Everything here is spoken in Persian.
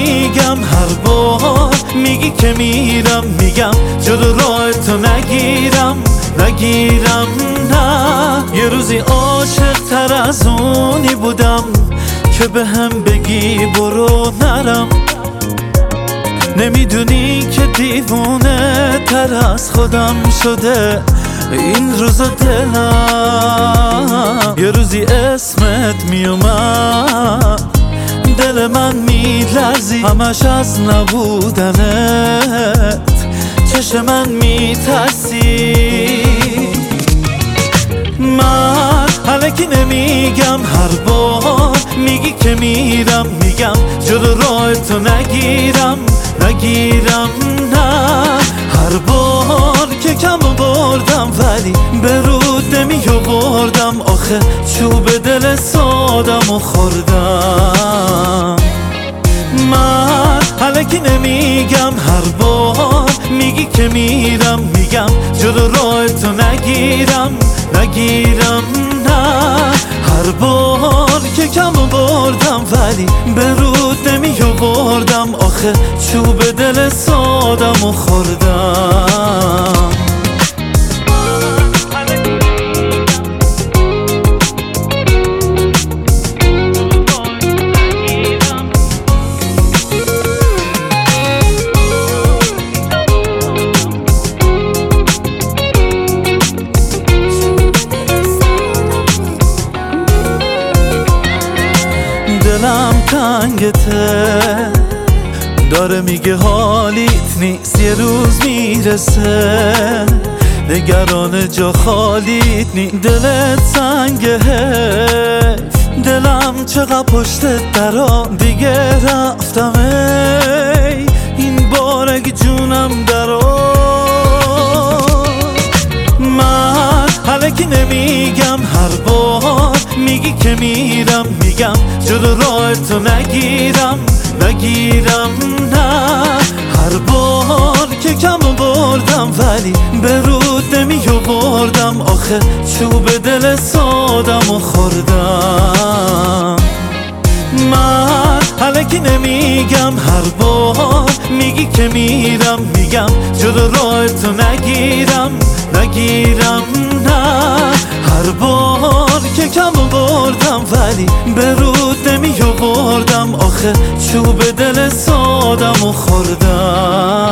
نمیگم هر بار میگی که میرم، میگم جلو راه تو نگیرم نه. یه روزی عاشق تر از اونی بودم که به هم بگی برو نرم. نمیدونی که دیوونه تر از خودم شده این روزا دلم. یه روزی اسمت میومد دل من میلرزی، همش از نبودنت چشم من میترسی. من الکی نمیگم هر بار میگی که میرم، میگم جلو راه تو نگیرم نه. هر بار که کم بردم ولی به رود نمیآوردم، آخه چوب دل سادم خوردم. من الکی نمیگم هر بار میگی که میرم، میگم جلو راه تو نگیرم نه. هر بار که کم بردم ولی به رود نمیآوردم، آخه چوب دل سادم خوردم. دلم تنگته داره میگه حالیت نیست، یه روز میرسه نگران جا خالیت نیست. دلت سنگه دلم چقدر پشت درام دیگه رفتم، این بار اگه جونم درام. من الکی نمیگم هر بار میگی که میرم، میگم جلو راه تو نگیرم نه. هر بار که کم بردم ولی به رود نمیآوردم، آخه چوب دل سادم خوردم. من الکی نمیگم هر بار میگی که میرم، میگم جلو راه تو نگیرم نه. هر بار که کم بردم ولی به رود نمیآوردم، آخه چوب دل سادم خوردم.